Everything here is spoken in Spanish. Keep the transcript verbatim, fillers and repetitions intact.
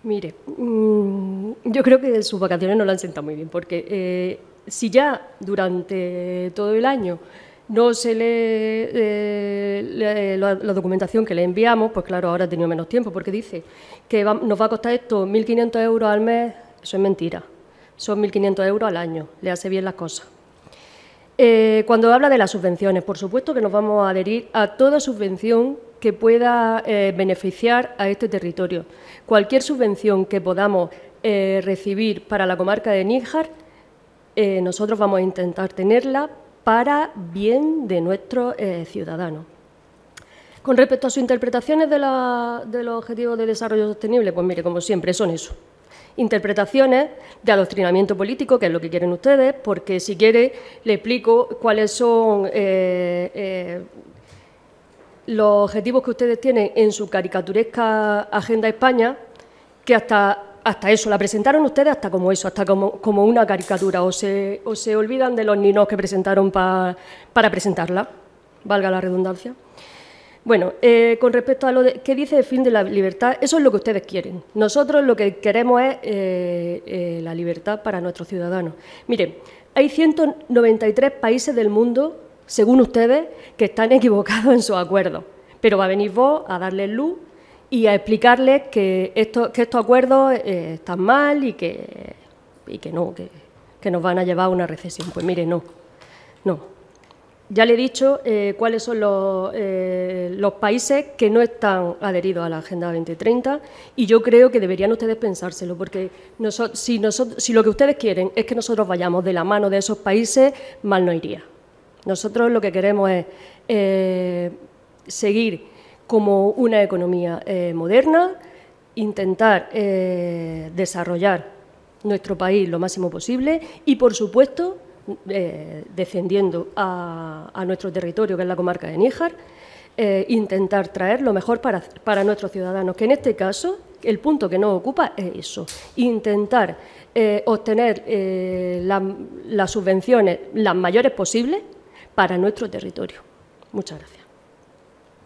Mire, mmm, yo creo que sus vacaciones no lo han sentado muy bien, porque eh, si ya durante todo el año no se lee eh, le, la, la documentación que le enviamos, pues claro, ahora ha tenido menos tiempo, porque dice que va, nos va a costar esto mil quinientos euros al mes. Eso es mentira, son mil quinientos euros al año, le hace bien las cosas. Eh, cuando habla de las subvenciones, por supuesto que nos vamos a adherir a toda subvención que pueda eh, beneficiar a este territorio. Cualquier subvención que podamos eh, recibir para la comarca de Níjar, eh, nosotros vamos a intentar tenerla para bien de nuestros eh, ciudadanos. Con respecto a sus interpretaciones de, la, de los Objetivos de Desarrollo Sostenible, pues mire, como siempre, son eso. Interpretaciones de adoctrinamiento político, que es lo que quieren ustedes, porque si quiere le explico cuáles son eh, eh, los objetivos que ustedes tienen en su caricaturesca Agenda España, que hasta, hasta eso, la presentaron ustedes hasta como eso, hasta como, como una caricatura, o se, o se olvidan de los ninos que presentaron pa, para presentarla, valga la redundancia. Bueno, eh, con respecto a lo de, ¿qué dice el fin de la libertad? Eso es lo que ustedes quieren. Nosotros lo que queremos es eh, eh, la libertad para nuestros ciudadanos. Miren, hay ciento noventa y tres países del mundo, según ustedes, que están equivocados en sus acuerdos. Pero va a venir vos a darles luz y a explicarles que, esto, que estos acuerdos eh, están mal y que, y que no, que, que nos van a llevar a una recesión. Pues mire, no, no. Ya le he dicho eh, cuáles son los, eh, los países que no están adheridos a la Agenda veinte treinta y yo creo que deberían ustedes pensárselo, porque nosotros, si, nosotros, si lo que ustedes quieren es que nosotros vayamos de la mano de esos países, mal no iría. Nosotros lo que queremos es eh, seguir como una economía eh, moderna, intentar eh, desarrollar nuestro país lo máximo posible y, por supuesto, Eh, defendiendo a, a nuestro territorio, que es la comarca de Níjar, eh, intentar traer lo mejor para, para nuestros ciudadanos, que en este caso el punto que nos ocupa es eso, intentar eh, obtener eh, la, las subvenciones las mayores posibles para nuestro territorio. Muchas gracias.